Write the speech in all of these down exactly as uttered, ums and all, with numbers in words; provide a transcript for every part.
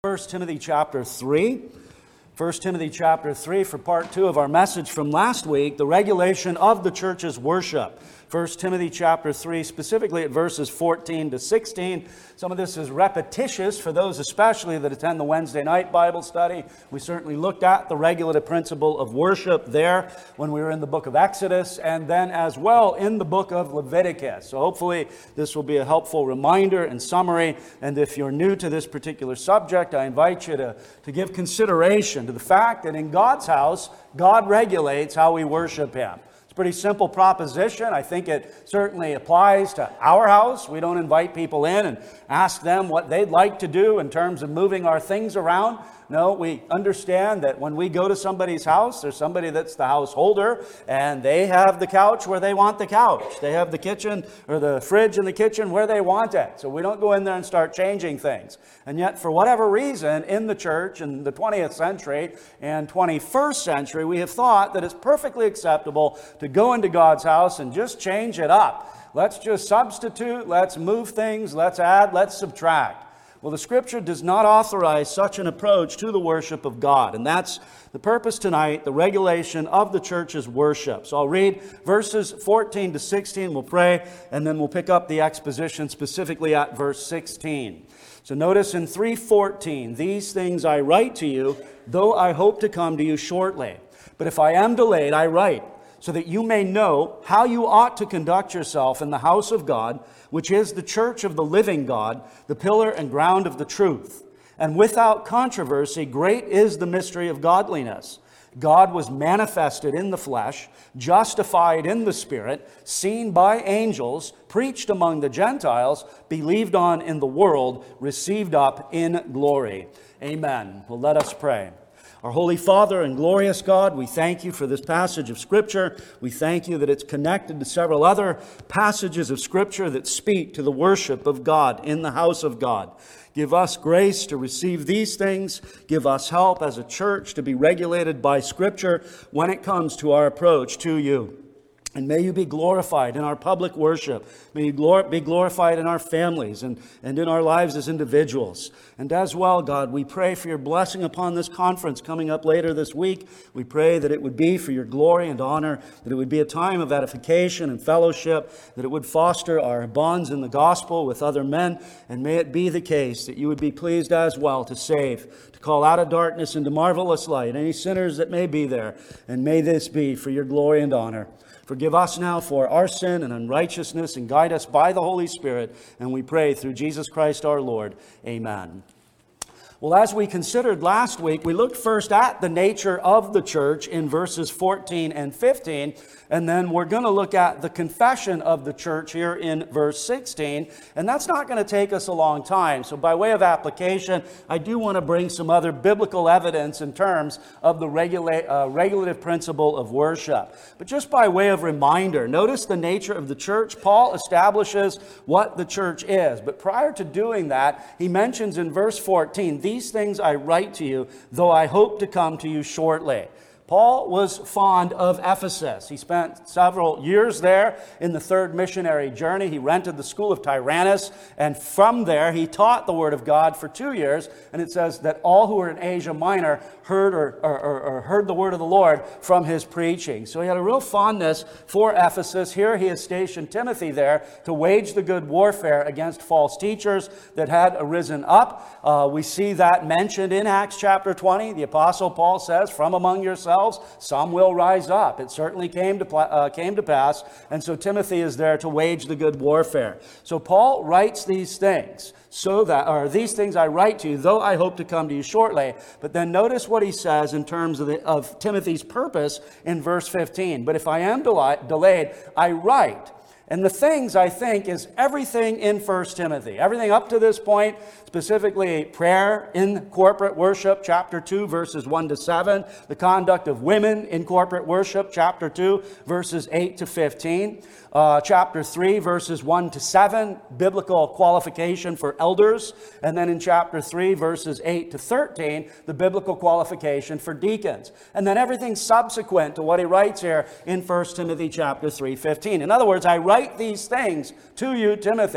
First Timothy chapter three. First Timothy chapter three for part two of our message from last week, the regulation of the church's worship. First Timothy chapter three, specifically at verses fourteen to sixteen. Some of this is repetitious for those especially that attend the Wednesday night Bible study. We certainly looked at the regulative principle of worship there when we were in the book of Exodus, and then as well in the book of Leviticus. So hopefully this will be a helpful reminder and summary. And if you're new to this particular subject, I invite you to, to give consideration to the fact that in God's house, God regulates how we worship Him. It's a pretty simple proposition. I think it certainly applies to our house. We don't invite people in and ask them what they'd like to do in terms of moving our things around. No, we understand that when we go to somebody's house, there's somebody that's the householder, and they have the couch where they want the couch. They have the kitchen or the fridge in the kitchen where they want it. So we don't go in there and start changing things. And yet, for whatever reason, in the church in the twentieth century and twenty-first century, we have thought that it's perfectly acceptable to go into God's house and just change it up. Let's just substitute, let's move things, let's add, let's subtract. Well, the Scripture does not authorize such an approach to the worship of God. And that's the purpose tonight, the regulation of the church's worship. So I'll read verses fourteen to sixteen. We'll pray, and then we'll pick up the exposition specifically at verse sixteen. So notice in three fourteen, "These things I write to you, though I hope to come to you shortly. But if I am delayed, I write, so that you may know how you ought to conduct yourself in the house of God, which is the church of the living God, the pillar and ground of the truth. And without controversy, great is the mystery of godliness. God was manifested in the flesh, justified in the Spirit, seen by angels, preached among the Gentiles, believed on in the world, received up in glory." Amen. Well, let us pray. Our Holy Father and glorious God, we thank you for this passage of Scripture. We thank you that it's connected to several other passages of Scripture that speak to the worship of God in the house of God. Give us grace to receive these things. Give us help as a church to be regulated by Scripture when it comes to our approach to you. And may you be glorified in our public worship. May you glor- be glorified in our families and, and in our lives as individuals. And as well, God, we pray for your blessing upon this conference coming up later this week. We pray that it would be for your glory and honor, that it would be a time of edification and fellowship, that it would foster our bonds in the gospel with other men. And may it be the case that you would be pleased as well to save, to call out of darkness into marvelous light any sinners that may be there. And may this be for your glory and honor. Forgive us now for our sin and unrighteousness, and guide us by the Holy Spirit. And we pray through Jesus Christ our Lord. Amen. Well, as we considered last week, we looked first at the nature of the church in verses fourteen and fifteen. And then we're going to look at the confession of the church here in verse sixteen. And that's not going to take us a long time. So by way of application, I do want to bring some other biblical evidence in terms of the regula- uh, regulative principle of worship. But just by way of reminder, notice the nature of the church. Paul establishes what the church is. But prior to doing that, he mentions in verse fourteen, "These things I write to you, though I hope to come to you shortly." Paul was fond of Ephesus. He spent several years there in the third missionary journey. He rented the school of Tyrannus, and from there he taught the Word of God for two years. And it says that all who were in Asia Minor heard or, or, or heard the word of the Lord from his preaching. So he had a real fondness for Ephesus. Here he has stationed Timothy there to wage the good warfare against false teachers that had arisen up. Uh, we see that mentioned in Acts chapter twenty. The Apostle Paul says, "From among yourselves some will rise up." It certainly came to, uh, came to pass. And so Timothy is there to wage the good warfare. So Paul writes these things, so that, or "These things I write to you, though I hope to come to you shortly." But then notice what he says in terms of, the, of Timothy's purpose in verse fifteen. "But if I am del- delayed, I write." And the things, I think, is everything in First Timothy. Everything up to this point, specifically prayer in corporate worship, chapter two, verses one to seven. The conduct of women in corporate worship, chapter two, verses eight to fifteen. Uh, chapter three, verses one to seven, biblical qualification for elders. And then in chapter three, verses eight to thirteen, the biblical qualification for deacons. And then everything subsequent to what he writes here in First Timothy chapter three, fifteen. In other words, I write these things to you, Timothy.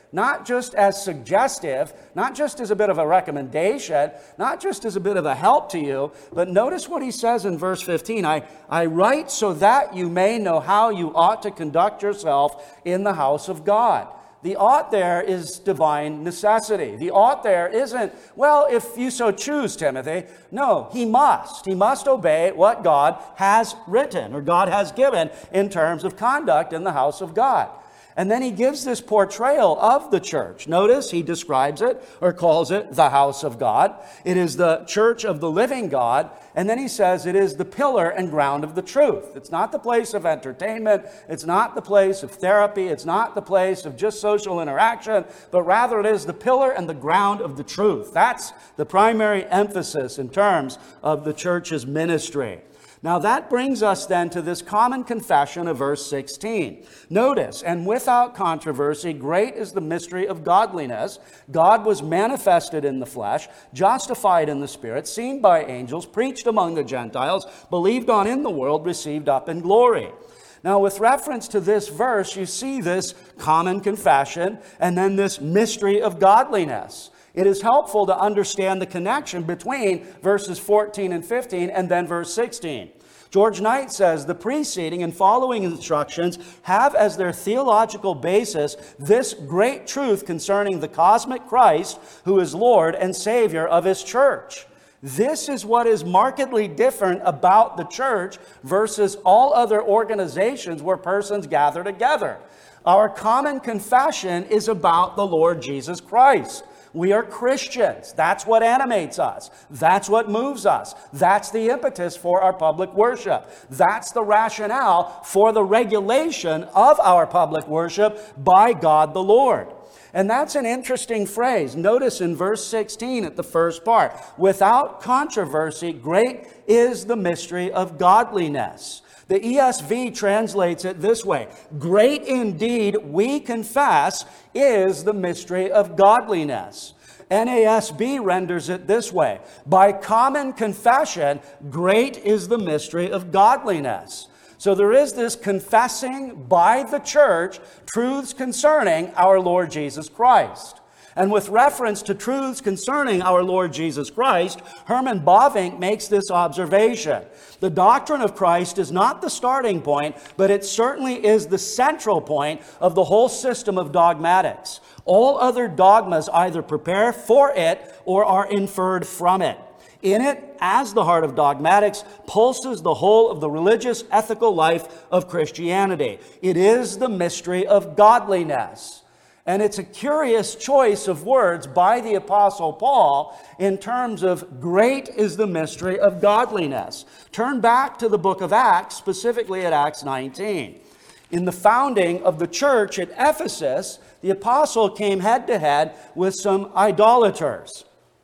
not just as suggestive, not just as a bit of a recommendation, not just as a bit of a help to you, but notice what he says in verse fifteen. I, I write so that you may know how you ought to conduct yourself in the house of God. The ought there is divine necessity. The ought there isn't, well, if you so choose, Timothy. No, he must. He must obey what God has written or God has given in terms of conduct in the house of God. And then he gives this portrayal of the church. Notice he describes it or calls it the house of God. It is the church of the living God. And then he says it is the pillar and ground of the truth. It's not the place of entertainment. It's not the place of therapy. It's not the place of just social interaction, but rather it is the pillar and the ground of the truth. That's the primary emphasis in terms of the church's ministry. Now that brings us then to this common confession of verse sixteen. Notice, and without controversy, great is the mystery of godliness. God was manifested in the flesh, justified in the Spirit, seen by angels, preached among the Gentiles, believed on in the world, received up in glory. Now, with reference to this verse, you see this common confession and then this mystery of godliness. It is helpful to understand the connection between verses fourteen and fifteen and then verse sixteen. George Knight says, the preceding and following instructions have as their theological basis this great truth concerning the cosmic Christ, who is Lord and Savior of His church. This is what is markedly different about the church versus all other organizations where persons gather together. Our common confession is about the Lord Jesus Christ. We are Christians. That's what animates us. That's what moves us. That's the impetus for our public worship. That's the rationale for the regulation of our public worship by God the Lord. And that's an interesting phrase. Notice in verse sixteen at the first part, without controversy, great is the mystery of godliness. The E S V translates it this way: great indeed, we confess, is the mystery of godliness. N A S B renders it this way: by common confession, great is the mystery of godliness. So there is this confessing by the church truths concerning our Lord Jesus Christ. And with reference to truths concerning our Lord Jesus Christ, Herman Bavinck makes this observation. The doctrine of Christ is not the starting point, but it certainly is the central point of the whole system of dogmatics. All other dogmas either prepare for it or are inferred from it. In it, as the heart of dogmatics, pulses the whole of the religious, ethical life of Christianity. It is the mystery of godliness. And it's a curious choice of words by the Apostle Paul in terms of great is the mystery of godliness. Turn back to the book of Acts, specifically at Acts nineteen. In the founding of the church at Ephesus, the apostle came head to head with some idolaters.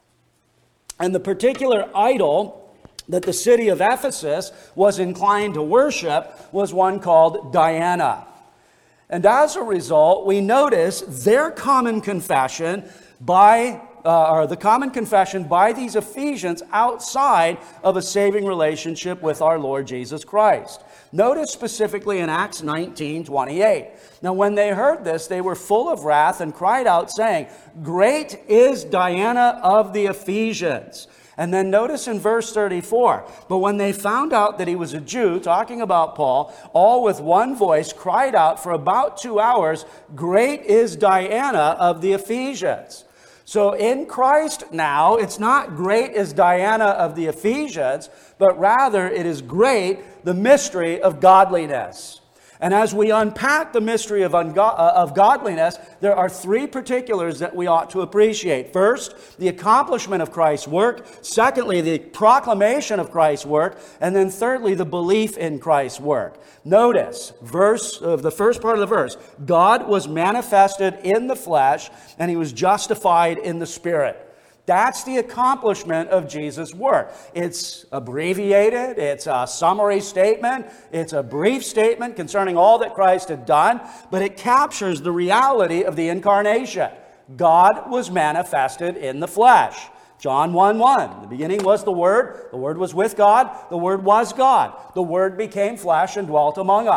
And the particular idol that the city of Ephesus was inclined to worship was one called Diana. And as a result, we notice their common confession by, uh, or the common confession by these Ephesians outside of a saving relationship with our Lord Jesus Christ. Notice specifically in Acts nineteen twenty-eight. Now when they heard this, they were full of wrath and cried out, saying, great is Diana of the Ephesians. And then notice in verse thirty-four, but when they found out that he was a Jew, talking about Paul, all with one voice cried out for about two hours, great is Diana of the Ephesians. So in Christ now, it's not great is Diana of the Ephesians, but rather it is great, the mystery of godliness. And as we unpack the mystery of, ungo- uh, of godliness, there are three particulars that we ought to appreciate. First, the accomplishment of Christ's work. Secondly, the proclamation of Christ's work. And then thirdly, the belief in Christ's work. Notice, verse of uh, the first part of the verse, God was manifested in the flesh, and he was justified in the Spirit. That's the accomplishment of Jesus' work. It's abbreviated, it's a summary statement, it's a brief statement concerning all that Christ had done, but it captures the reality of the incarnation. God was manifested in the flesh. John one one, in the beginning was the Word, the Word was with God, the Word was God. The Word became flesh and dwelt among us.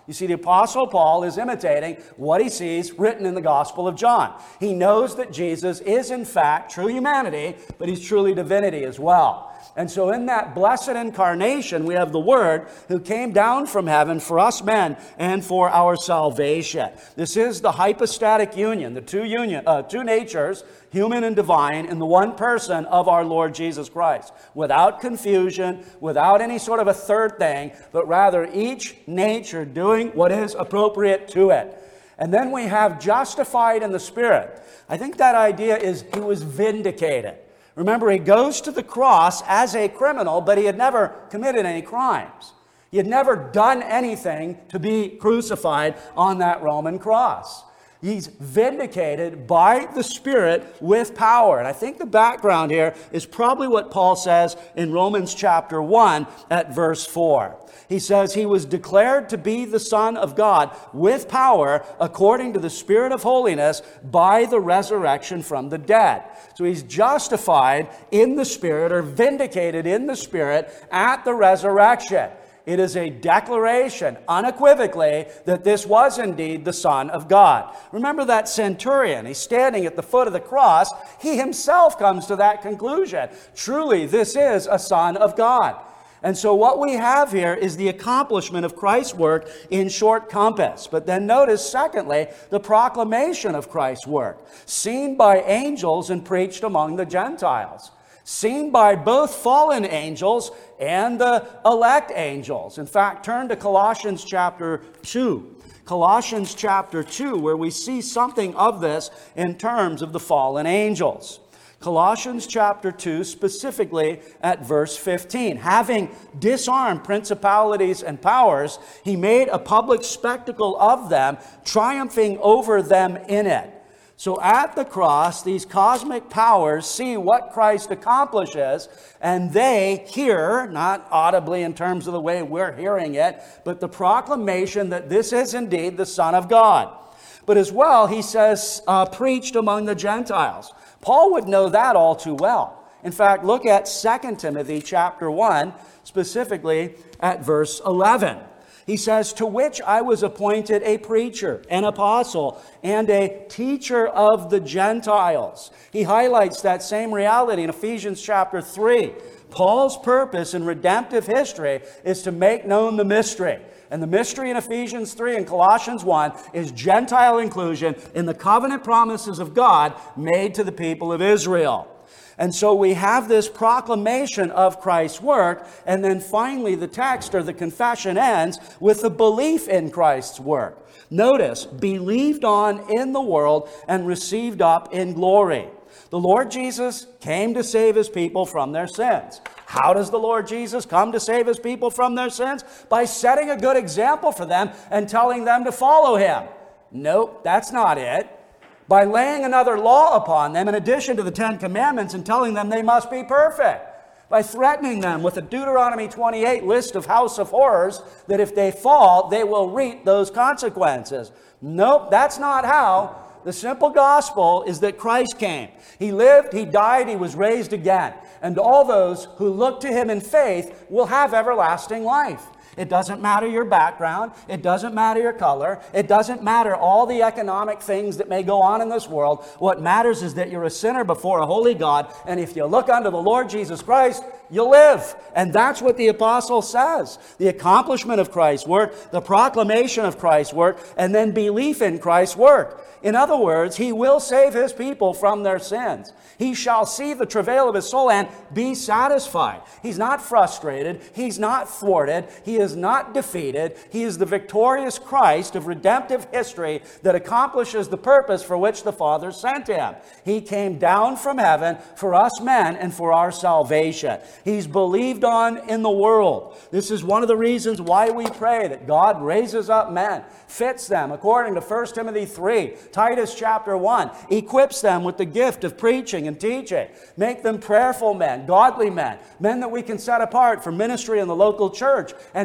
You see, the Apostle Paul is imitating what he sees written in the Gospel of John. He knows that Jesus is, in fact, true humanity, but he's truly divinity as well. And so in that blessed incarnation, we have the Word who came down from heaven for us men and for our salvation. This is the hypostatic union, the two union, uh, two natures, human and divine, in the one person of our Lord Jesus Christ, without confusion, without any sort of a third thing, but rather each nature doing what is appropriate to it. And then we have justified in the Spirit. I think that idea is he was vindicated. Remember, he goes to the cross as a criminal, but he had never committed any crimes. He had never done anything to be crucified on that Roman cross. He's vindicated by the Spirit with power. And I think the background here is probably what Paul says in Romans chapter one at verse four. He says he was declared to be the Son of God with power according to the Spirit of holiness by the resurrection from the dead. So he's justified in the Spirit or vindicated in the Spirit at the resurrection. It is a declaration unequivocally that this was indeed the Son of God. Remember that centurion. He's standing at the foot of the cross. He himself comes to that conclusion. Truly, this is a Son of God. And so what we have here is the accomplishment of Christ's work in short compass. But then notice, secondly, the proclamation of Christ's work, seen by angels and preached among the Gentiles. Seen by both fallen angels and the elect angels. In fact, turn to Colossians chapter two. Colossians chapter two, where we see something of this in terms of the fallen angels. Colossians chapter two, specifically at verse fifteen. Having disarmed principalities and powers, he made a public spectacle of them, triumphing over them in it. So at the cross, these cosmic powers see what Christ accomplishes, and they hear, not audibly in terms of the way we're hearing it, but the proclamation that this is indeed the Son of God. But as well, he says, uh, preached among the Gentiles. Paul would know that all too well. In fact, look at Second Timothy chapter one, specifically at verse eleven. He says, to which I was appointed a preacher, an apostle, and a teacher of the Gentiles. He highlights that same reality in Ephesians chapter three. Paul's purpose in redemptive history is to make known the mystery. And the mystery in Ephesians three and Colossians one is Gentile inclusion in the covenant promises of God made to the people of Israel. And so we have this proclamation of Christ's work, and then finally the text or the confession ends with the belief in Christ's work. Notice, believed on in the world and received up in glory. The Lord Jesus came to save his people from their sins. How does the Lord Jesus come to save his people from their sins? By setting a good example for them and telling them to follow him. Nope, that's not it. By laying another law upon them in addition to the Ten Commandments and telling them they must be perfect. By threatening them with a Deuteronomy twenty-eight list of house of horrors that if they fall, they will reap those consequences. Nope, that's not how. The simple gospel is that Christ came. He lived, he died, he was raised again. And all those who look to him in faith will have everlasting life. It doesn't matter your background. It doesn't matter your color. It doesn't matter all the economic things that may go on in this world. What matters is that you're a sinner before a holy God. And if you look unto the Lord Jesus Christ, you'll live. And that's what the apostle says. The accomplishment of Christ's work, the proclamation of Christ's work, and then belief in Christ's work. In other words, he will save his people from their sins. He shall see the travail of his soul and be satisfied. He's not frustrated. He's not thwarted. He is not defeated. He is the victorious Christ of redemptive history that accomplishes the purpose for which the Father sent him. He came down from heaven for us men and for our salvation. He's believed on in the world. This is one of the reasons why we pray that God raises up men, fits them according to First Timothy three, Titus chapter one, equips them with the gift of preaching and teaching. Make them prayerful men, godly men, men that we can set apart for ministry in the local church, and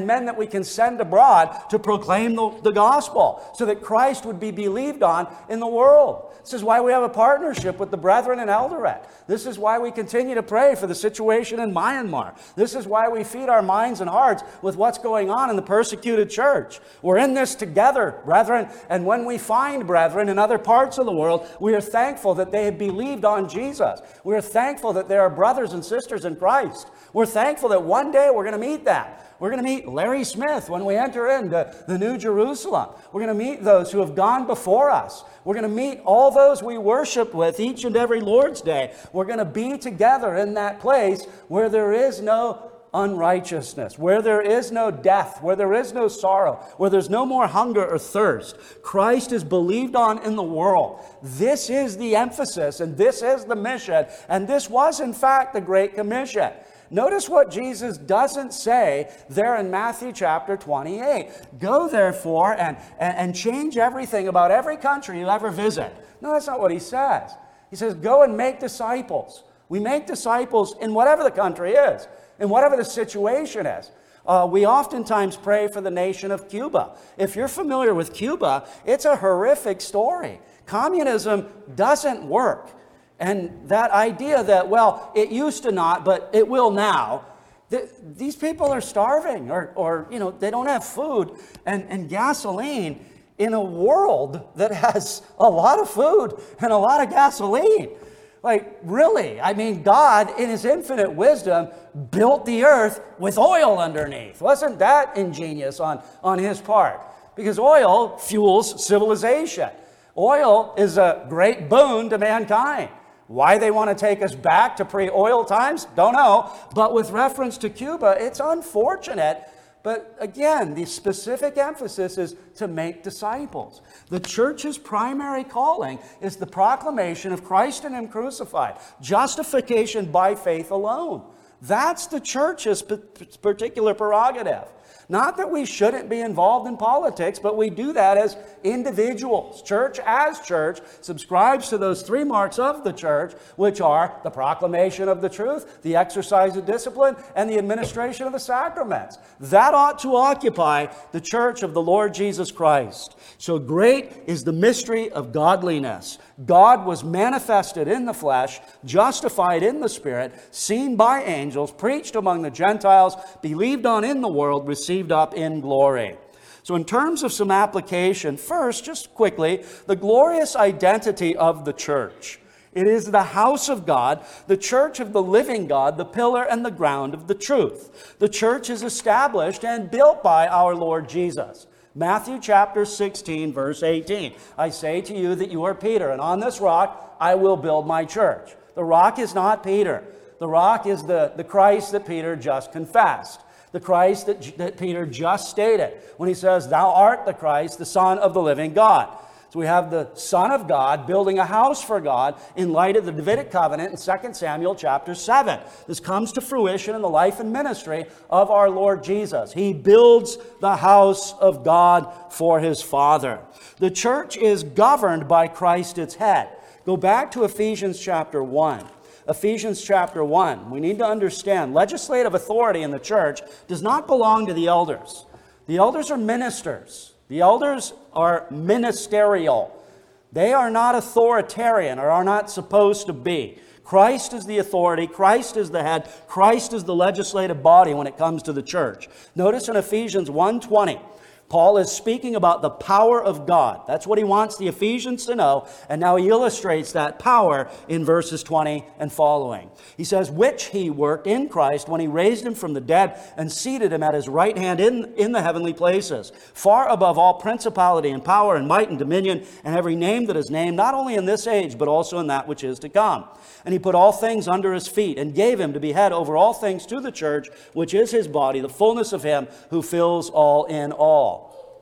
men that we can send abroad to proclaim the, the gospel so that Christ would be believed on in the world. This is why we have a partnership with the brethren in Eldoret. This is why we continue to pray for the situation in Myanmar. This is why we feed our minds and hearts with what's going on in the persecuted church. We're in this together, brethren, and when we find brethren in other parts of the world, we are thankful that they have believed on Jesus. We are thankful that they are brothers and sisters in Christ. We're thankful that one day we're going to meet them. We're going to meet Larry Smith when we enter into the New Jerusalem. We're going to meet those who have gone before us. We're going to meet all those we worship with each and every Lord's Day. We're going to be together in that place where there is no unrighteousness, where there is no death, where there is no sorrow, where there's no more hunger or thirst. Christ is believed on in the world. This is the emphasis, and this is the mission, and this was in fact the Great Commission. Notice what Jesus doesn't say there in Matthew chapter twenty-eight. Go therefore and, and, and change everything about every country you ever visit. No, that's not what he says. He says, go and make disciples. We make disciples in whatever the country is, in whatever the situation is. Uh, we oftentimes pray for the nation of Cuba. If you're familiar with Cuba, it's a horrific story. Communism doesn't work. And that idea that, well, it used to not, but it will now, th- these people are starving or, or, you know, they don't have food and, and gasoline in a world that has a lot of food and a lot of gasoline. Like, really, I mean, God, in his infinite wisdom, built the earth with oil underneath. Wasn't that ingenious on, on his part? Because oil fuels civilization. Oil is a great boon to mankind. Why they want to take us back to pre-oil times, don't know. But with reference to Cuba, it's unfortunate. But again, the specific emphasis is to make disciples. The church's primary calling is the proclamation of Christ and him crucified. Justification by faith alone. That's the church's particular prerogative. Not that we shouldn't be involved in politics, but we do that as individuals. Church as church subscribes to those three marks of the church, which are the proclamation of the truth, the exercise of discipline, and the administration of the sacraments. That ought to occupy the church of the Lord Jesus Christ. So great is the mystery of godliness. God was manifested in the flesh, justified in the Spirit, seen by angels, preached among the Gentiles, believed on in the world, received up in glory. So in terms of some application, first, just quickly, the glorious identity of the church. It is the house of God, the church of the living God, the pillar and the ground of the truth. The church is established and built by our Lord Jesus. Matthew chapter sixteen, verse eighteen. I say to you that you are Peter, and on this rock I will build my church. The rock is not Peter. The rock is the, the Christ that Peter just confessed. The Christ that, that Peter just stated when he says, thou art the Christ, the Son of the living God. So we have the Son of God building a house for God in light of the Davidic covenant in Second Samuel chapter seven. This comes to fruition in the life and ministry of our Lord Jesus. He builds the house of God for his Father. The church is governed by Christ its head. Go back to Ephesians chapter one. Ephesians chapter one. We need to understand legislative authority in the church does not belong to the elders. The elders are ministers. The elders are ministerial. They are not authoritarian or are not supposed to be. Christ is the authority. Christ is the head. Christ is the legislative body when it comes to the church. Notice in Ephesians one twenty, Paul is speaking about the power of God. That's what he wants the Ephesians to know. And now he illustrates that power in verses twenty and following. He says, which he worked in Christ when he raised him from the dead and seated him at his right hand in, in the heavenly places, far above all principality and power and might and dominion and every name that is named, not only in this age, but also in that which is to come. And he put all things under his feet and gave him to be head over all things to the church, which is his body, the fullness of him who fills all in all.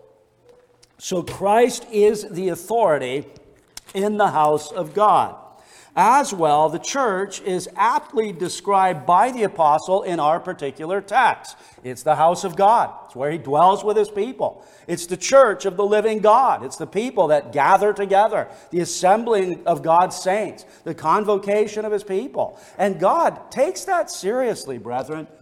So Christ is the authority in the house of God. As well, the church is aptly described by the apostle in our particular text. It's the house of God. It's where he dwells with his people. It's the church of the living God. It's the people that gather together, the assembling of God's saints, the convocation of his people. And God takes that seriously, brethren.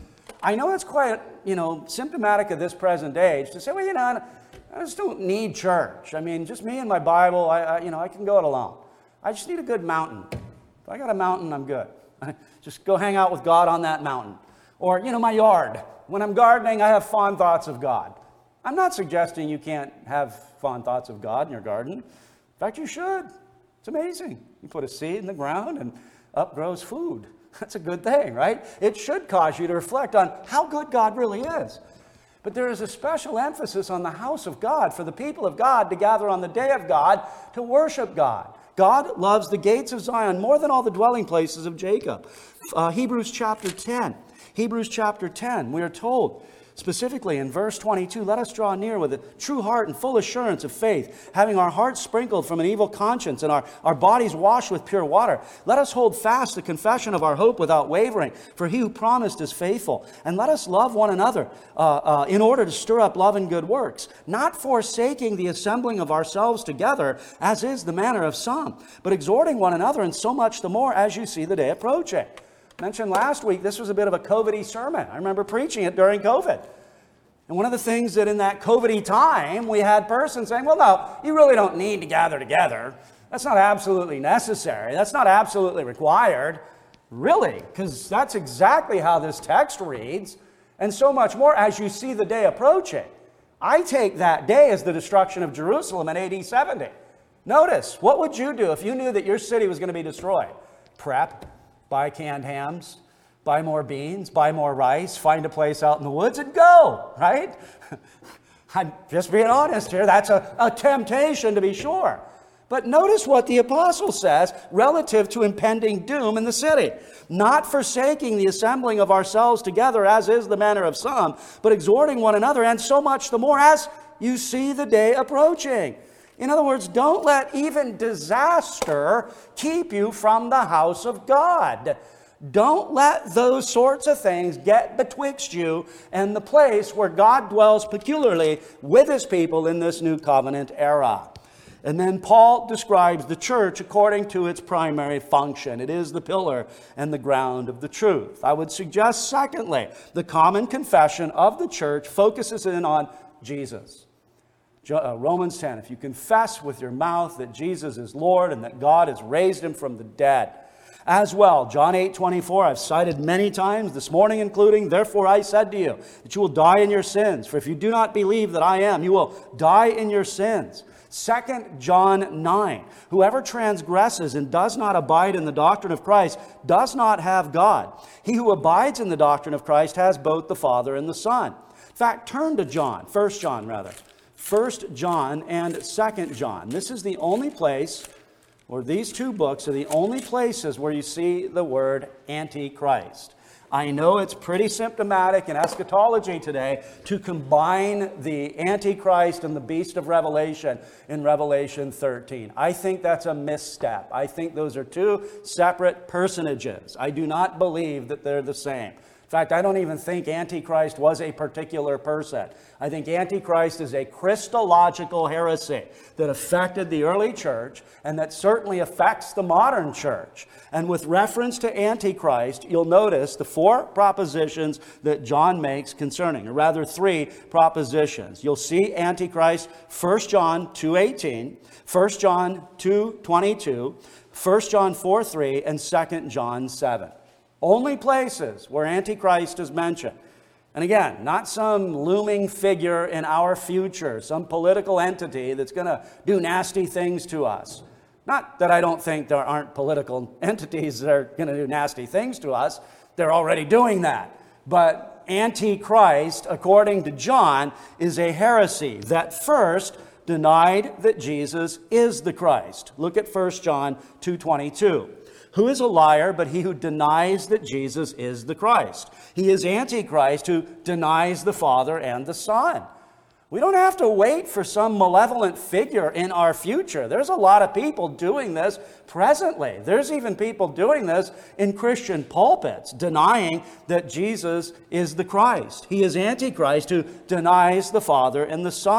I know it's quite, you know, symptomatic of this present age to say, well, you know, I just don't need church. I mean, just me and my Bible, I, I you know, I can go it alone. I just need a good mountain. If I got a mountain, I'm good. Just go hang out with God on that mountain. Or, you know, my yard. When I'm gardening, I have fond thoughts of God. I'm not suggesting you can't have fond thoughts of God in your garden. In fact, you should. It's amazing. You put a seed in the ground and up grows food. That's a good thing, right? It should cause you to reflect on how good God really is. But there is a special emphasis on the house of God for the people of God to gather on the day of God to worship God. God loves the gates of Zion more than all the dwelling places of Jacob. Uh, Hebrews chapter ten. Hebrews chapter ten, we are told specifically in verse twenty-two, let us draw near with a true heart and full assurance of faith, having our hearts sprinkled from an evil conscience and our, our bodies washed with pure water. Let us hold fast the confession of our hope without wavering, for he who promised is faithful. And let us love one another uh, uh, in order to stir up love and good works, not forsaking the assembling of ourselves together, as is the manner of some, but exhorting one another, and so much the more as you see the day approaching. Mentioned last week, this was a bit of a COVID-y sermon. I remember preaching it during COVID. And one of the things that in that COVID-y time, we had persons saying, well, no, you really don't need to gather together. That's not absolutely necessary. That's not absolutely required. Really, because that's exactly how this text reads. And so much more as you see the day approaching. I take that day as the destruction of Jerusalem in A D seventy. Notice, what would you do if you knew that your city was going to be destroyed? Prep. Buy canned hams, buy more beans, buy more rice, find a place out in the woods and go, right? I'm just being honest here. That's a, a temptation to be sure. But notice what the apostle says relative to impending doom in the city. Not forsaking the assembling of ourselves together, as is the manner of some, but exhorting one another, and so much the more as you see the day approaching. In other words, don't let even disaster keep you from the house of God. Don't let those sorts of things get betwixt you and the place where God dwells peculiarly with his people in this new covenant era. And then Paul describes the church according to its primary function. It is the pillar and the ground of the truth. I would suggest, secondly, the common confession of the church focuses in on Jesus. Romans ten, if you confess with your mouth that Jesus is Lord and that God has raised him from the dead. As well, John eight twenty-four, I've cited many times this morning, including, therefore I said to you, that you will die in your sins. For if you do not believe that I am, you will die in your sins. Second John nine, whoever transgresses and does not abide in the doctrine of Christ does not have God. He who abides in the doctrine of Christ has both the Father and the Son. In fact, turn to John, First John rather. First John and Second John. This is the only place, or these two books are the only places where you see the word Antichrist. I know it's pretty symptomatic in eschatology today to combine the Antichrist and the beast of Revelation in Revelation thirteen. I think that's a misstep. I think those are two separate personages. I do not believe that they're the same. In fact, I don't even think Antichrist was a particular person. I think Antichrist is a Christological heresy that affected the early church and that certainly affects the modern church. And with reference to Antichrist, you'll notice the four propositions that John makes concerning, or rather three propositions. You'll see Antichrist, First John two eighteen, First John two twenty-two, First John four three, and Second John seven. Only places where Antichrist is mentioned. And again, not some looming figure in our future, some political entity that's going to do nasty things to us. Not that I don't think there aren't political entities that are going to do nasty things to us. They're already doing that. But Antichrist, according to John, is a heresy that first denied that Jesus is the Christ. Look at First John two twenty-two. Who is a liar but he who denies that Jesus is the Christ? He is Antichrist who denies the Father and the Son. We don't have to wait for some malevolent figure in our future. There's a lot of people doing this presently. There's even people doing this in Christian pulpits, denying that Jesus is the Christ. He is Antichrist who denies the Father and the Son.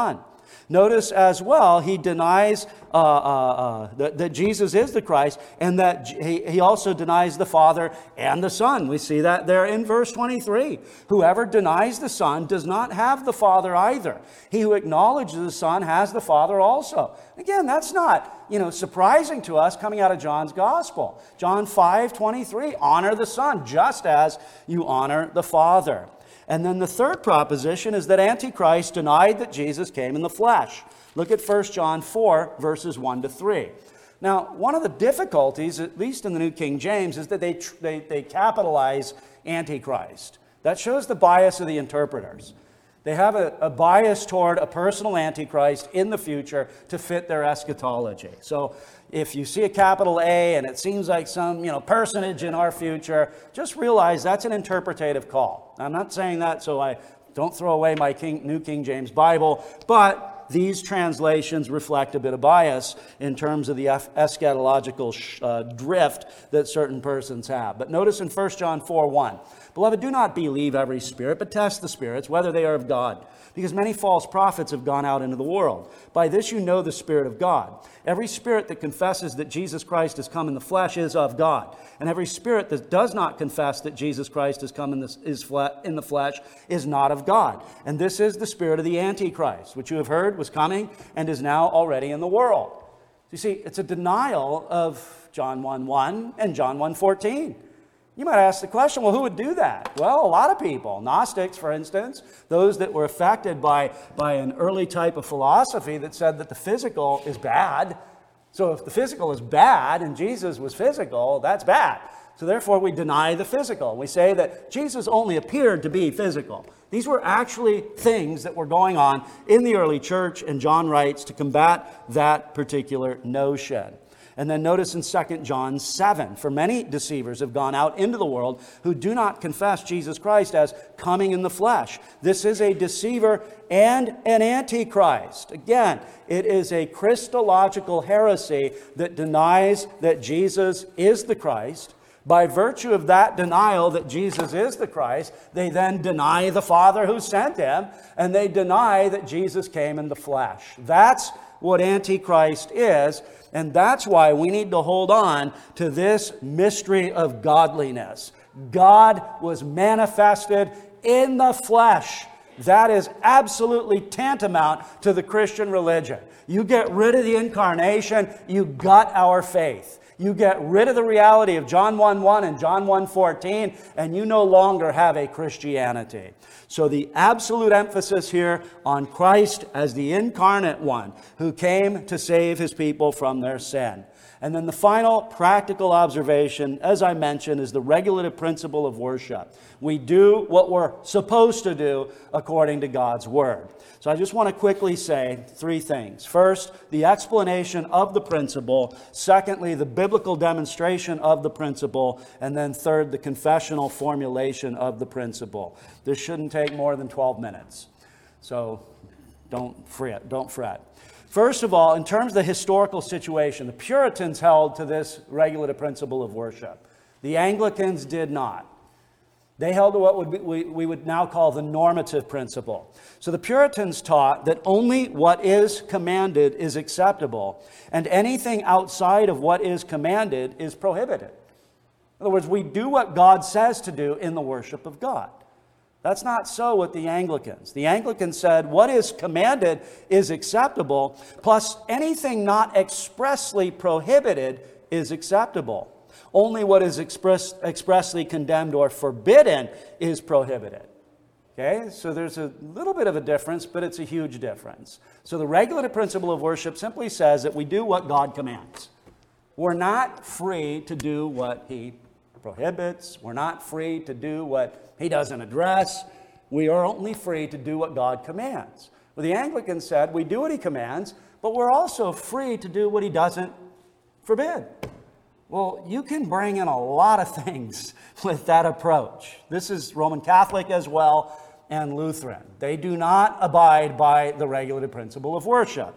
Notice as well, he denies uh, uh, uh, that, that Jesus is the Christ, and that he, he also denies the Father and the Son. We see that there in verse twenty-three. Whoever denies the Son does not have the Father either. He who acknowledges the Son has the Father also. Again, that's not, you know, surprising to us coming out of John's Gospel. John five twenty-three, honor the Son just as you honor the Father. And then the third proposition is that Antichrist denied that Jesus came in the flesh. Look at First John four, verses one to three. Now, one of the difficulties, at least in the New King James, is that they, they, they capitalize Antichrist. That shows the bias of the interpreters. They have a, a bias toward a personal Antichrist in the future to fit their eschatology. So if you see a capital A and it seems like some, you know, personage in our future, just realize that's an interpretative call. I'm not saying that so I don't throw away my King, New King James Bible, but these translations reflect a bit of bias in terms of the eschatological sh- uh, drift that certain persons have. But notice in First John four one, beloved, do not believe every spirit, but test the spirits, whether they are of God. Because many false prophets have gone out into the world. By this you know the Spirit of God. Every spirit that confesses that Jesus Christ has come in the flesh is of God. And every spirit that does not confess that Jesus Christ has come in the, is fle- in the flesh is not of God. And this is the spirit of the Antichrist, which you have heard was coming and is now already in the world. You see, it's a denial of John one one and John one fourteen. You might ask the question, well, who would do that? Well, a lot of people. Gnostics, for instance, those that were affected by, by an early type of philosophy that said that the physical is bad. So if the physical is bad and Jesus was physical, that's bad. So therefore we deny the physical. We say that Jesus only appeared to be physical. These were actually things that were going on in the early church, and John writes to combat that particular notion. And then notice in Second John seven, for many deceivers have gone out into the world who do not confess Jesus Christ as coming in the flesh. This is a deceiver and an antichrist. Again, it is a Christological heresy that denies that Jesus is the Christ. By virtue of that denial that Jesus is the Christ, they then deny the Father who sent him, and they deny that Jesus came in the flesh. That's what Antichrist is. And that's why we need to hold on to this mystery of godliness. God was manifested in the flesh. That is absolutely tantamount to the Christian religion. You get rid of the incarnation, you got our faith. You get rid of the reality of John one one and John one fourteen, and you no longer have a Christianity. So the absolute emphasis here on Christ as the incarnate one who came to save his people from their sin. And then the final practical observation, as I mentioned, is the regulative principle of worship. We do what we're supposed to do according to God's Word. So I just want to quickly say three things. First, the explanation of the principle. Secondly, the biblical demonstration of the principle. And then third, the confessional formulation of the principle. This shouldn't take more than twelve minutes. So don't fret. Don't fret. First of all, in terms of the historical situation, the Puritans held to this regulative principle of worship. The Anglicans did not. They held to what would be, we, we would now call the normative principle. So the Puritans taught that only what is commanded is acceptable, and anything outside of what is commanded is prohibited. In other words, we do what God says to do in the worship of God. That's not so with the Anglicans. The Anglicans said what is commanded is acceptable, plus anything not expressly prohibited is acceptable. Only what is express, expressly condemned or forbidden is prohibited. Okay, so there's a little bit of a difference, but it's a huge difference. So the regulative principle of worship simply says that we do what God commands. We're not free to do what He prohibits. We're not free to do what He doesn't address. We are only free to do what God commands. Well, the Anglicans said we do what He commands, but we're also free to do what He doesn't forbid. Well, you can bring in a lot of things with that approach. This is Roman Catholic as well, and Lutheran. They do not abide by the regulative principle of worship.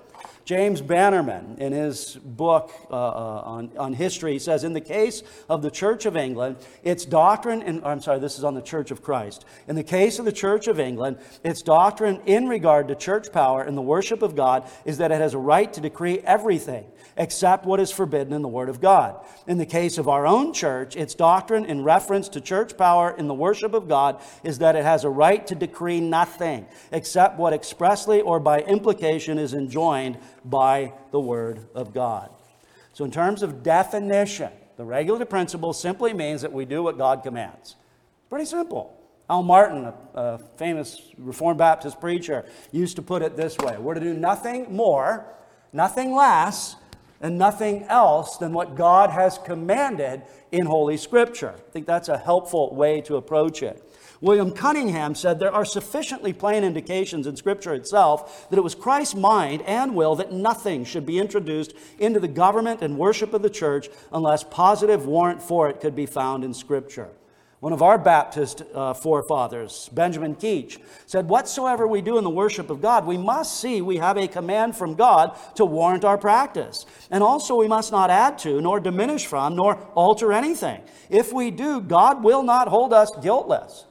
James Bannerman, in his book uh, uh, on, on history, he says, in the case of the Church of England, its doctrine, in, I'm sorry, this is on the Church of Christ. In the case of the Church of England, its doctrine in regard to church power and the worship of God is that it has a right to decree everything except what is forbidden in the Word of God. In the case of our own church, its doctrine in reference to church power in the worship of God is that it has a right to decree nothing except what expressly or by implication is enjoined by the Word of God. So in terms of definition, the regulative principle simply means that we do what God commands. Pretty simple. Al Martin, a, a famous Reformed Baptist preacher, used to put it this way: we're to do nothing more, nothing less, and nothing else than what God has commanded in Holy Scripture. I think that's a helpful way to approach it. William Cunningham said there are sufficiently plain indications in Scripture itself that it was Christ's mind and will that nothing should be introduced into the government and worship of the church unless positive warrant for it could be found in Scripture. One of our Baptist uh, forefathers, Benjamin Keach, said, whatsoever we do in the worship of God, we must see we have a command from God to warrant our practice. And also we must not add to, nor diminish from, nor alter anything. If we do, God will not hold us guiltless.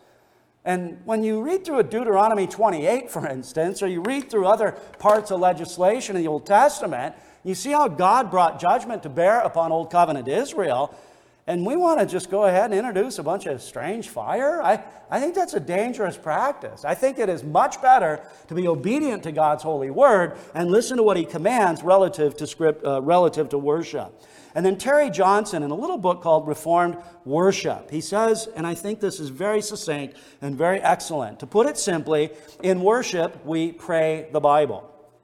And when you read through a Deuteronomy twenty-eight, for instance, or you read through other parts of legislation in the Old Testament, you see how God brought judgment to bear upon Old Covenant Israel. And we want to just go ahead and introduce a bunch of strange fire? I, I think that's a dangerous practice. I think it is much better to be obedient to God's holy word and listen to what He commands relative to script, uh, relative to worship. And then Terry Johnson, in a little book called Reformed Worship, he says, and I think this is very succinct and very excellent, to put it simply, in worship we pray the Bible.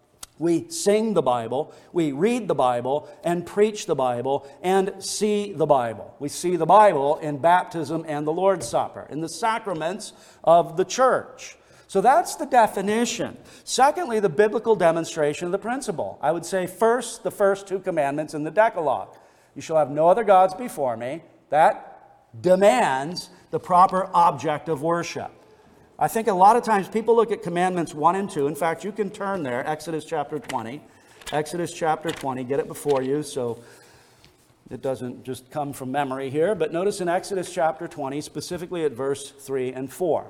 We sing the Bible, we read the Bible, and preach the Bible, and see the Bible. We see the Bible in baptism and the Lord's Supper, in the sacraments of the church. So that's the definition. Secondly, the biblical demonstration of the principle. I would say first, the first two commandments in the Decalogue. You shall have no other gods before me. That demands the proper object of worship. I think a lot of times people look at commandments one and two. In fact, you can turn there, Exodus chapter twenty. Exodus chapter twenty, get it before you so it doesn't just come from memory here. But notice in Exodus chapter twenty, specifically at verse three and four.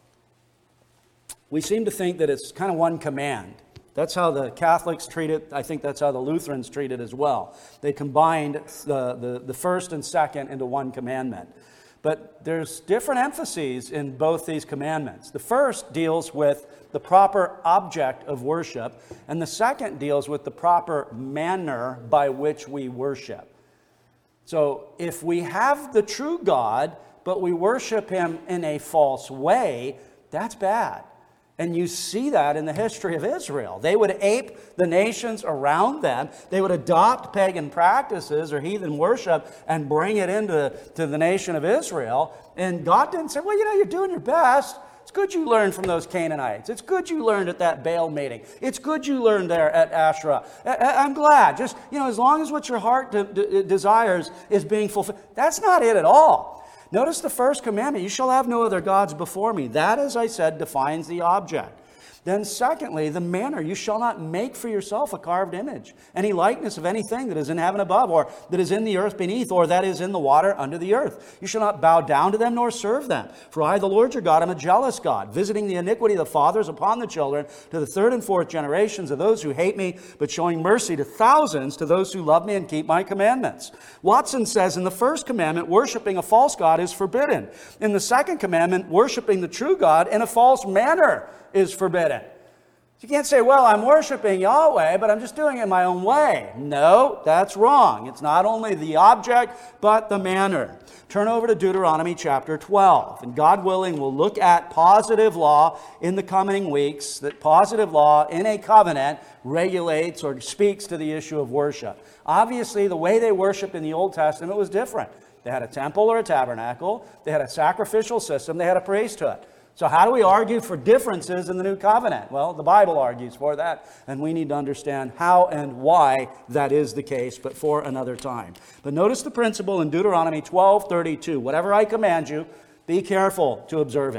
We seem to think that it's kind of one command. That's how the Catholics treat it. I think that's how the Lutherans treat it as well. They combined the, the, the first and second into one commandment. But there's different emphases in both these commandments. The first deals with the proper object of worship, and the second deals with the proper manner by which we worship. So if we have the true God, but we worship Him in a false way, that's bad. And you see that in the history of Israel. They would ape the nations around them. They would adopt pagan practices or heathen worship and bring it into to the nation of Israel. And God didn't say, well, you know, you're doing your best. It's good you learned from those Canaanites. It's good you learned at that Baal meeting. It's good you learned there at Asherah. I'm glad. Just, you know, as long as what your heart de- de- desires is being fulfilled. That's not it at all. Notice the first commandment, you shall have no other gods before me. That, as I said, defines the object. Then secondly, the manner, you shall not make for yourself a carved image, any likeness of anything that is in heaven above, or that is in the earth beneath, or that is in the water under the earth. You shall not bow down to them nor serve them. For I, the Lord your God, am a jealous God, visiting the iniquity of the fathers upon the children, to the third and fourth generations of those who hate me, but showing mercy to thousands to those who love me and keep my commandments. Watson says in the first commandment, worshiping a false God is forbidden. In the second commandment, worshiping the true God in a false manner is forbidden. You can't say, well, I'm worshiping Yahweh, but I'm just doing it my own way. No, that's wrong. It's not only the object, but the manner. Turn over to Deuteronomy chapter twelve. And God willing, we'll look at positive law in the coming weeks, that positive law in a covenant regulates or speaks to the issue of worship. Obviously, the way they worshiped in the Old Testament was different. They had a temple or a tabernacle. They had a sacrificial system. They had a priesthood. So how do we argue for differences in the New Covenant? Well, the Bible argues for that, and we need to understand how and why that is the case, but for another time. But notice the principle in Deuteronomy twelve thirty-two. Whatever I command you, be careful to observe it.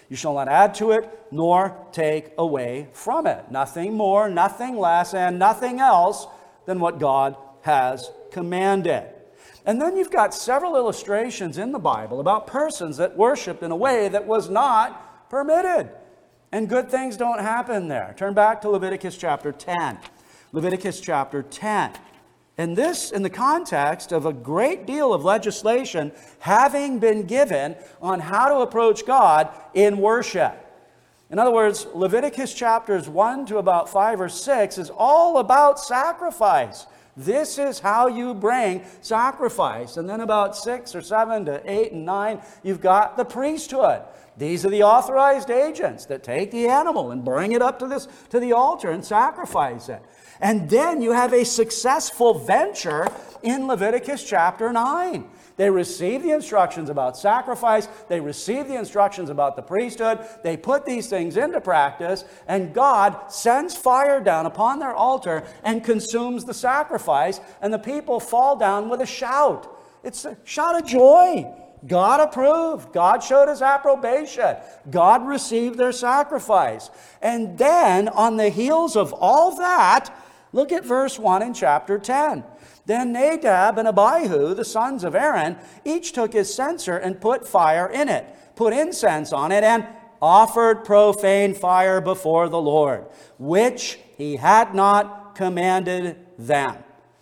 You shall not add to it, nor take away from it. Nothing more, nothing less, and nothing else than what God has commanded. And then you've got several illustrations in the Bible about persons that worshiped in a way that was not permitted. And good things don't happen there. Turn back to Leviticus chapter ten. Leviticus chapter ten. And this in the context of a great deal of legislation having been given on how to approach God in worship. In other words, Leviticus chapters one to about five or six is all about sacrifice. This is how you bring sacrifice. And then about six or seven to eight and nine, you've got the priesthood. These are the authorized agents that take the animal and bring it up to this to the altar and sacrifice it. And then you have a successful venture in Leviticus chapter nine. They receive the instructions about sacrifice. They receive the instructions about the priesthood. They put these things into practice, and God sends fire down upon their altar and consumes the sacrifice, and the people fall down with a shout. It's a shout of joy. God approved. God showed his approbation. God received their sacrifice. And then, on the heels of all that, look at verse one in chapter ten. Then Nadab and Abihu, the sons of Aaron, each took his censer and put fire in it, put incense on it, and offered profane fire before the Lord, which he had not commanded them.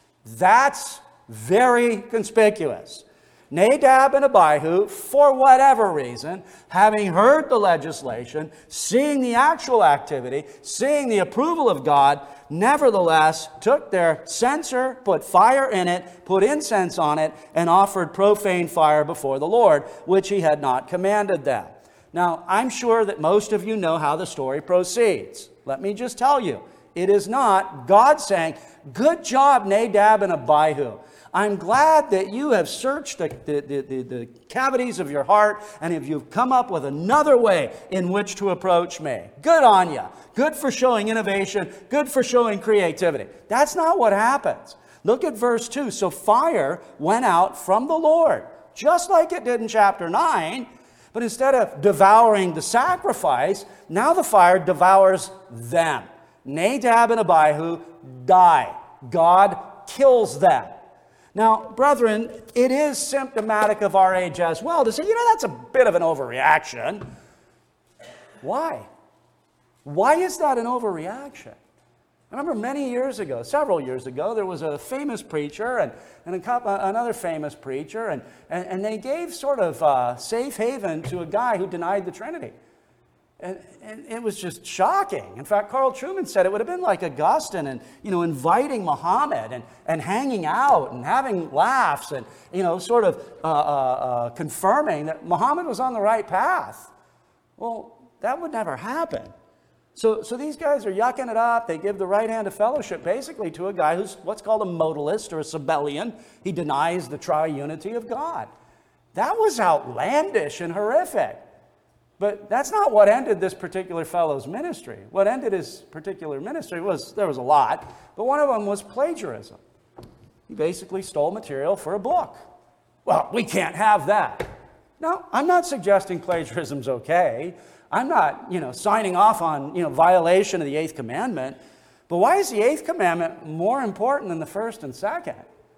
That's very conspicuous. Nadab and Abihu, for whatever reason, having heard the legislation, seeing the actual activity, seeing the approval of God, nevertheless took their censer, put fire in it, put incense on it, and offered profane fire before the Lord, which he had not commanded them. Now, I'm sure that most of you know how the story proceeds. Let me just tell you, it is not God saying, "Good job, Nadab and Abihu. I'm glad that you have searched the, the, the, the cavities of your heart and if you've come up with another way in which to approach me. Good on you. Good for showing innovation. Good for showing creativity." That's not what happens. Look at verse two. So fire went out from the Lord, just like it did in chapter nine. But instead of devouring the sacrifice, now the fire devours them. Nadab and Abihu die. God kills them. Now, brethren, it is symptomatic of our age as well to say, you know, that's a bit of an overreaction. Why? Why is that an overreaction? I remember many years ago, several years ago, there was a famous preacher and, and a couple, another famous preacher, and, and, and they gave sort of uh, safe haven to a guy who denied the Trinity. And, and it was just shocking. In fact, Carl Trueman said it would have been like Augustine and, you know, inviting Muhammad and, and hanging out and having laughs and, you know, sort of uh, uh, uh, confirming that Muhammad was on the right path. Well, that would never happen. So, so these guys are yucking it up. They give the right hand of fellowship basically to a guy who's what's called a modalist or a Sabellian. He denies the triunity of God. That was outlandish and horrific. But that's not what ended this particular fellow's ministry. What ended his particular ministry was, there was a lot, but one of them was plagiarism. He basically stole material for a book. Well, we can't have that. No, I'm not suggesting plagiarism's okay. I'm not, you know, signing off on, you know, violation of the eighth commandment. But why is the eighth commandment more important than the first and second?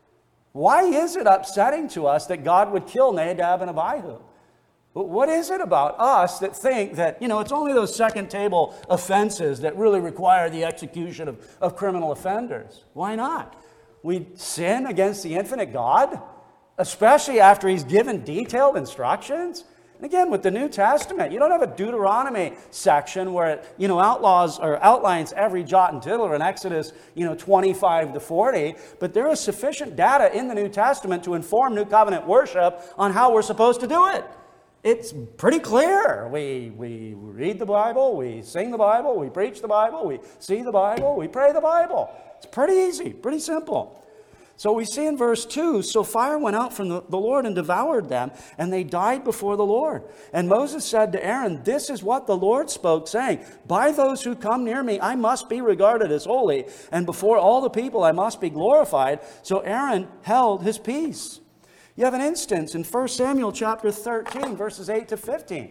Why is it upsetting to us that God would kill Nadab and Abihu? But what is it about us that think that, you know, it's only those second table offenses that really require the execution of, of criminal offenders? Why not? We sin against the infinite God, especially after he's given detailed instructions. And again, with the New Testament, you don't have a Deuteronomy section where it, you know, outlaws or outlines every jot and tittle in Exodus, you know, twenty-five to forty. But there is sufficient data in the New Testament to inform New Covenant worship on how we're supposed to do it. It's pretty clear. We, we read the Bible, we sing the Bible, we preach the Bible, we see the Bible, we pray the Bible. It's pretty easy, pretty simple. So we see in verse two, so fire went out from the, the Lord and devoured them, and they died before the Lord. And Moses said to Aaron, "This is what the Lord spoke, saying, by those who come near me I must be regarded as holy, and before all the people I must be glorified." So Aaron held his peace. You have an instance in First Samuel chapter thirteen, verses eight to fifteen,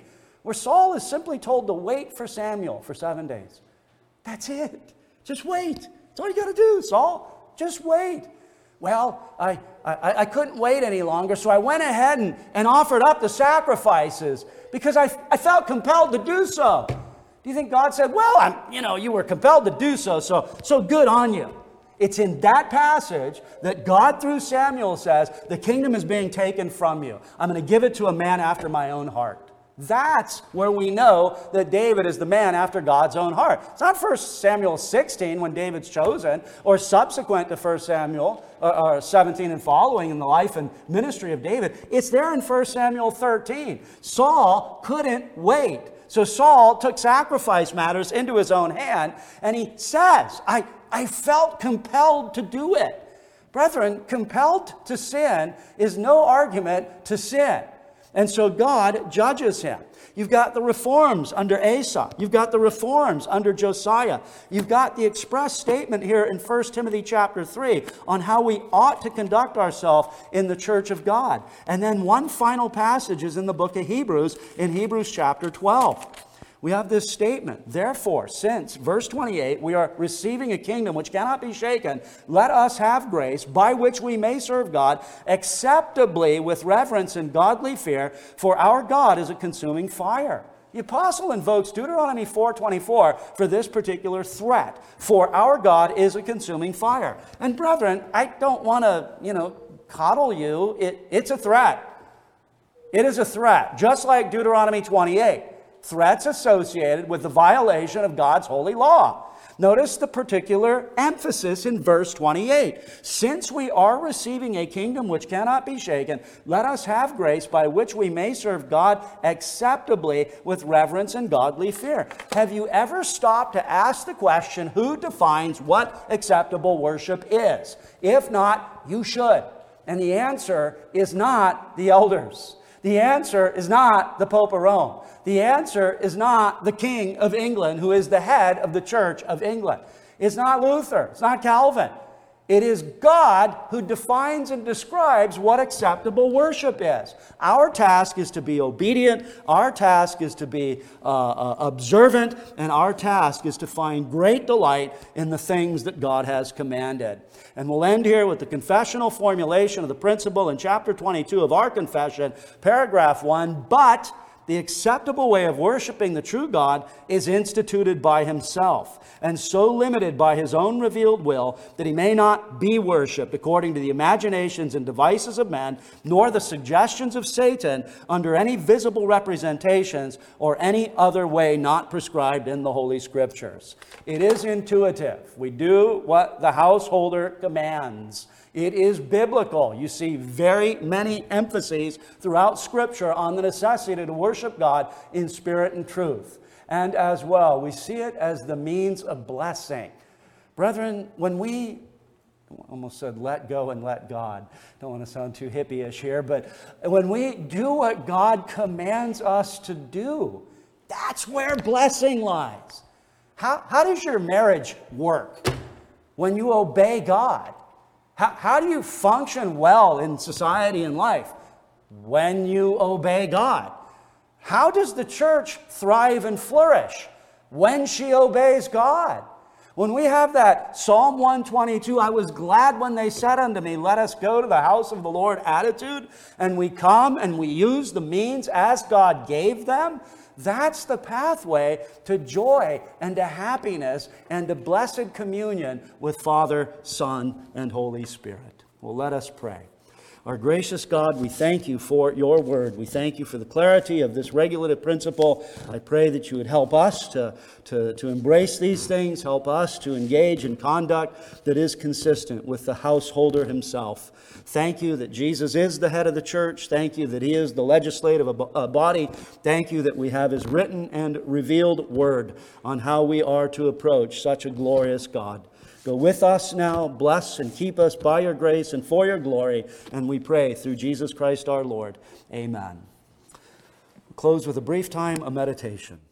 where Saul is simply told to wait for Samuel for seven days. That's it. Just wait. That's all you got to do, Saul. Just wait. Well, I, I, I couldn't wait any longer, so I went ahead and, and offered up the sacrifices because I, I felt compelled to do so. Do you think God said, well, I'm, you know, you were compelled to do so, so, so good on you? It's in that passage that God, through Samuel, says, the kingdom is being taken from you. I'm going to give it to a man after my own heart. That's where we know that David is the man after God's own heart. It's not First Samuel sixteen when David's chosen, or subsequent to First Samuel or, or seventeen and following in the life and ministry of David. It's there in First Samuel thirteen. Saul couldn't wait. So Saul took sacrifice matters into his own hand, and he says, I, I felt compelled to do it. Brethren, compelled to sin is no argument to sin. And so God judges him. You've got the reforms under Asa. You've got the reforms under Josiah. You've got the express statement here in First Timothy chapter three on how we ought to conduct ourselves in the church of God. And then one final passage is in the book of Hebrews, in Hebrews chapter twelve. We have this statement, therefore, since, verse twenty-eight, we are receiving a kingdom which cannot be shaken, let us have grace by which we may serve God acceptably with reverence and godly fear, for our God is a consuming fire. The apostle invokes Deuteronomy four twenty-four for this particular threat. For our God is a consuming fire. And brethren, I don't want to, you know, coddle you. It, it's a threat. It is a threat, just like Deuteronomy twenty-eight. Threats associated with the violation of God's holy law. Notice the particular emphasis in verse twenty-eight. Since we are receiving a kingdom which cannot be shaken, let us have grace by which we may serve God acceptably with reverence and godly fear. Have you ever stopped to ask the question, who defines what acceptable worship is? If not, you should. And the answer is not the elders. The answer is not the Pope of Rome. The answer is not the King of England, who is the head of the Church of England. It's not Luther. It's not Calvin. It is God who defines and describes what acceptable worship is. Our task is to be obedient. Our task is to be uh, uh, observant. And our task is to find great delight in the things that God has commanded. And we'll end here with the confessional formulation of the principle in chapter twenty-two of our confession, paragraph one. But the acceptable way of worshiping the true God is instituted by himself, and so limited by his own revealed will that he may not be worshipped according to the imaginations and devices of men, nor the suggestions of Satan under any visible representations or any other way not prescribed in the Holy Scriptures. It is intuitive. We do what the householder commands. It is biblical. You see very many emphases throughout Scripture on the necessity to worship God in spirit and truth. And as well, we see it as the means of blessing. Brethren, when we, I almost said let go and let God. Don't want to sound too hippie-ish here, but when we do what God commands us to do, that's where blessing lies. How, how does your marriage work when you obey God? How, how do you function well in society and life? When you obey God. How does the church thrive and flourish? When she obeys God. When we have that Psalm one twenty-two, I was glad when they said unto me, let us go to the house of the Lord attitude, and we come and we use the means as God gave them, that's the pathway to joy and to happiness and to blessed communion with Father, Son, and Holy Spirit. Well, let us pray. Our gracious God, we thank you for your word. We thank you for the clarity of this regulative principle. I pray that you would help us to, to, to embrace these things, help us to engage in conduct that is consistent with the householder himself. Thank you that Jesus is the head of the church. Thank you that he is the legislative body. Thank you that we have his written and revealed word on how we are to approach such a glorious God. Go with us now, bless and keep us by your grace and for your glory, and we pray through Jesus Christ our Lord. Amen. We'll close with a brief time of meditation.